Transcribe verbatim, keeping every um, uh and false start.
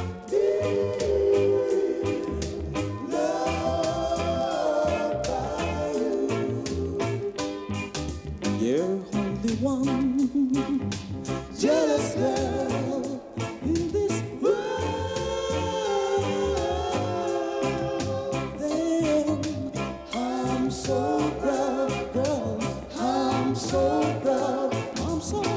Loved by you. You're only one jealous girl in this world. Then I'm so proud, girl. I'm so proud. I'm so